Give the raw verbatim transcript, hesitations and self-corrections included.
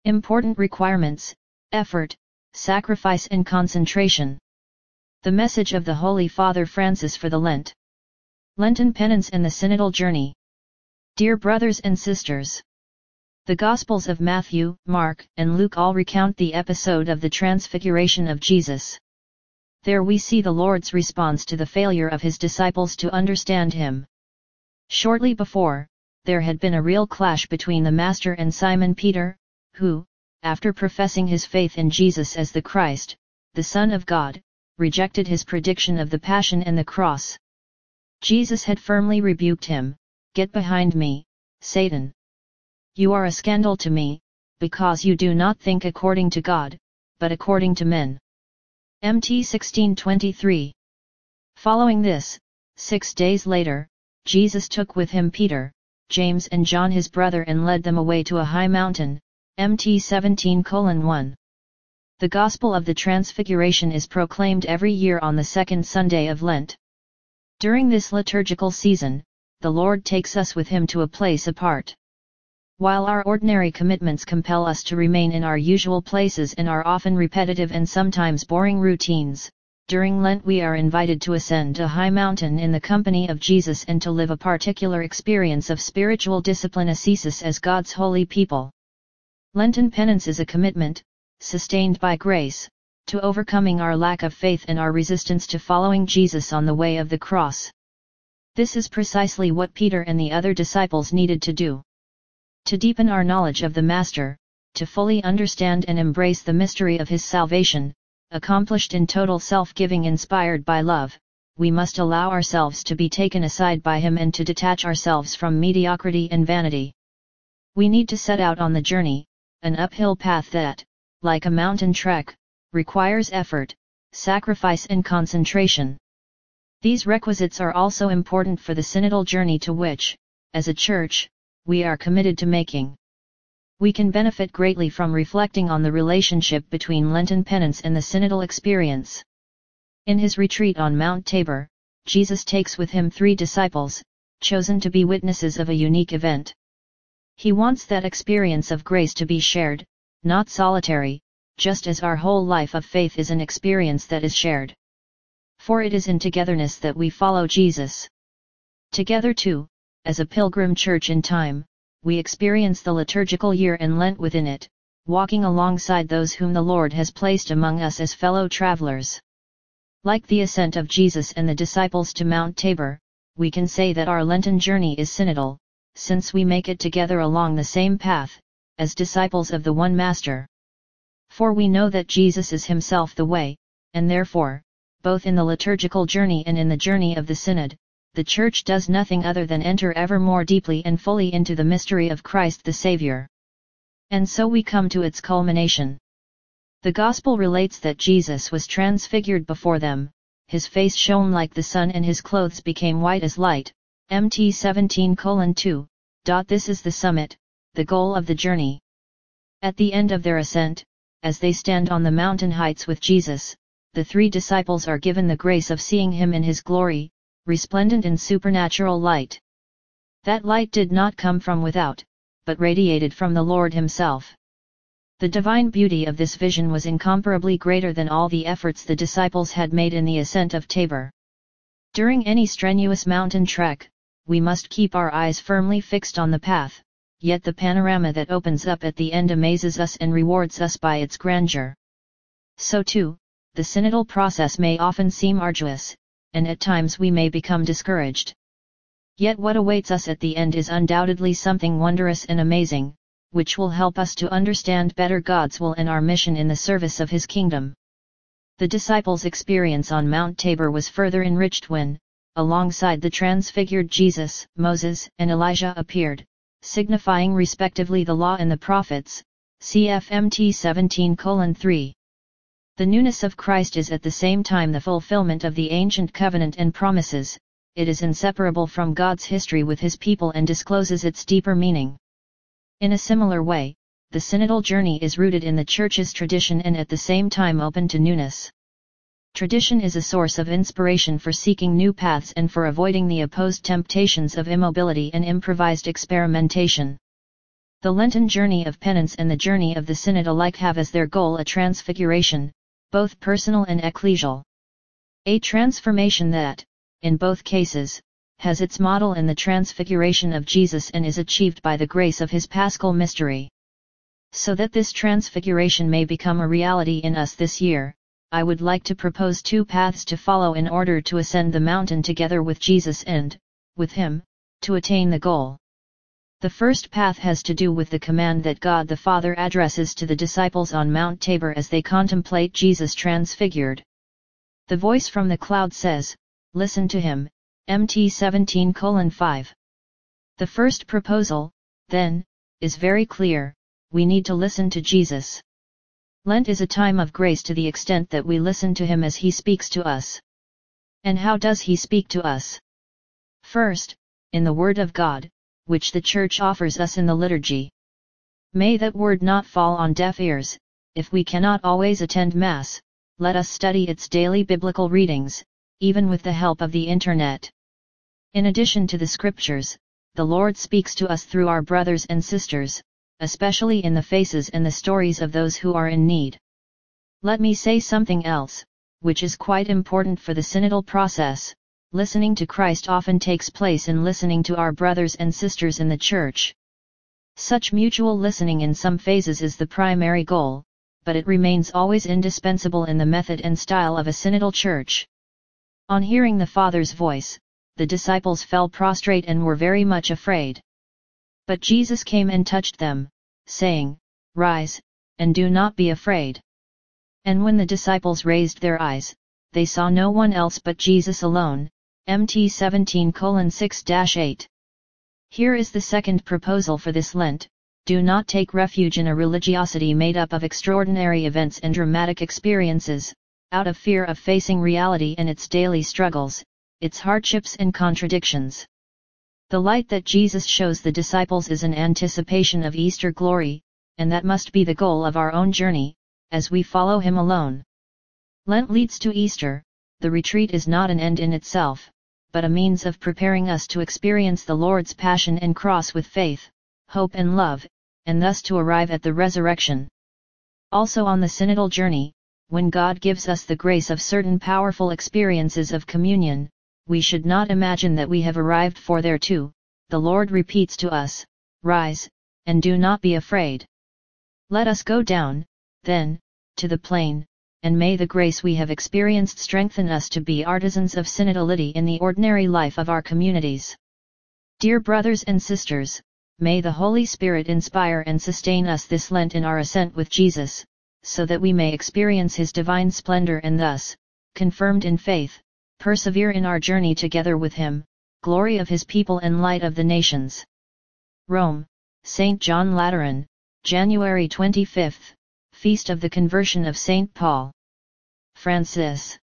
Important requirements: effort, sacrifice and concentration. The message of the Holy Father Francis for the Lent. Lenten penance and the synodal journey. Dear brothers and sisters, the Gospels of Matthew, Mark, and Luke all recount the episode of the Transfiguration of Jesus. There we see the Lord's response to the failure of his disciples to understand him. Shortly before, there had been a real clash between the Master and Simon Peter, who, after professing his faith in Jesus as the Christ, the Son of God, rejected his prediction of the Passion and the Cross. Jesus had firmly rebuked him, "Get behind me, Satan. You are a scandal to me, because you do not think according to God, but according to men." Matthew sixteen twenty-three. Following this, six days later, Jesus took with him Peter, James and John his brother and led them away to a high mountain. Matthew seventeen colon one. The Gospel of the Transfiguration is proclaimed every year on the second Sunday of Lent. During this liturgical season, the Lord takes us with him to a place apart. While our ordinary commitments compel us to remain in our usual places and our often repetitive and sometimes boring routines, during Lent we are invited to ascend a high mountain in the company of Jesus and to live a particular experience of spiritual discipline ascesis as God's holy people. Lenten penance is a commitment, sustained by grace, to overcoming our lack of faith and our resistance to following Jesus on the way of the cross. This is precisely what Peter and the other disciples needed to do. To deepen our knowledge of the Master, to fully understand and embrace the mystery of his salvation, accomplished in total self-giving inspired by love, we must allow ourselves to be taken aside by him and to detach ourselves from mediocrity and vanity. We need to set out on the journey, an uphill path that, like a mountain trek, requires effort, sacrifice and concentration. These requisites are also important for the synodal journey to which, as a church, we are committed to making. We can benefit greatly from reflecting on the relationship between Lenten penance and the synodal experience. In his retreat on Mount Tabor, Jesus takes with him three disciples, chosen to be witnesses of a unique event. He wants that experience of grace to be shared, not solitary, just as our whole life of faith is an experience that is shared. For it is in togetherness that we follow Jesus. Together too, as a pilgrim church in time, we experience the liturgical year and Lent within it, walking alongside those whom the Lord has placed among us as fellow travelers. Like the ascent of Jesus and the disciples to Mount Tabor, we can say that our Lenten journey is synodal, since we make it together along the same path, as disciples of the one Master. For we know that Jesus is himself the way, and therefore, both in the liturgical journey and in the journey of the Synod, the Church does nothing other than enter ever more deeply and fully into the mystery of Christ the Saviour. And so we come to its culmination. The Gospel relates that Jesus was transfigured before them, his face shone like the sun and his clothes became white as light. Matthew seventeen colon two. This is the summit, the goal of the journey. At the end of their ascent, as they stand on the mountain heights with Jesus, the three disciples are given the grace of seeing him in his glory, resplendent in supernatural light. That light did not come from without, but radiated from the Lord himself. The divine beauty of this vision was incomparably greater than all the efforts the disciples had made in the ascent of Tabor. During any strenuous mountain trek, we must keep our eyes firmly fixed on the path, yet the panorama that opens up at the end amazes us and rewards us by its grandeur. So too, the synodal process may often seem arduous, and at times we may become discouraged. Yet what awaits us at the end is undoubtedly something wondrous and amazing, which will help us to understand better God's will and our mission in the service of his kingdom. The disciples' experience on Mount Tabor was further enriched when, alongside the transfigured Jesus, Moses and Elijah appeared, signifying respectively the law and the prophets, cf Matthew seventeen colon three. The newness of Christ is at the same time the fulfillment of the ancient covenant and promises. It is inseparable from God's history with his people and discloses its deeper meaning. In a similar way, the synodal journey is rooted in the Church's tradition and at the same time open to newness. Tradition is a source of inspiration for seeking new paths and for avoiding the opposed temptations of immobility and improvised experimentation. The Lenten journey of penance and the journey of the Synod alike have as their goal a transfiguration, both personal and ecclesial. A transformation that, in both cases, has its model in the transfiguration of Jesus and is achieved by the grace of his paschal mystery. So that this transfiguration may become a reality in us this year, I would like to propose two paths to follow in order to ascend the mountain together with Jesus and, with him, to attain the goal. The first path has to do with the command that God the Father addresses to the disciples on Mount Tabor as they contemplate Jesus transfigured. The voice from the cloud says, "Listen to him," Matthew seventeen colon five. The first proposal, then, is very clear: we need to listen to Jesus. Lent is a time of grace to the extent that we listen to him as he speaks to us. And how does he speak to us? First, in the Word of God, which the Church offers us in the liturgy. May that word not fall on deaf ears. If we cannot always attend Mass, let us study its daily biblical readings, even with the help of the Internet. In addition to the Scriptures, the Lord speaks to us through our brothers and sisters, especially in the faces and the stories of those who are in need. Let me say something else, which is quite important for the synodal process. Listening to Christ often takes place in listening to our brothers and sisters in the Church. Such mutual listening in some phases is the primary goal, but it remains always indispensable in the method and style of a synodal church. On hearing the Father's voice, the disciples fell prostrate and were very much afraid. But Jesus came and touched them, saying, "Rise, and do not be afraid." And when the disciples raised their eyes, they saw no one else but Jesus alone. Matthew seventeen colon six to eight. Here is the second proposal for this Lent: do not take refuge in a religiosity made up of extraordinary events and dramatic experiences, out of fear of facing reality and its daily struggles, its hardships and contradictions. The light that Jesus shows the disciples is an anticipation of Easter glory, and that must be the goal of our own journey, as we follow him alone. Lent leads to Easter. The retreat is not an end in itself, but a means of preparing us to experience the Lord's passion and cross with faith, hope and love, and thus to arrive at the resurrection. Also on the synodal journey, when God gives us the grace of certain powerful experiences of communion, we should not imagine that we have arrived, for there too, the Lord repeats to us, "Rise, and do not be afraid." Let us go down, then, to the plain, and may the grace we have experienced strengthen us to be artisans of synodality in the ordinary life of our communities. Dear brothers and sisters, may the Holy Spirit inspire and sustain us this Lent in our ascent with Jesus, so that we may experience his divine splendor and thus, confirmed in faith, persevere in our journey together with him, glory of his people and light of the nations. Rome, Saint John Lateran, January twenty-fifth. Feast of the Conversion of Saint Paul. Francis.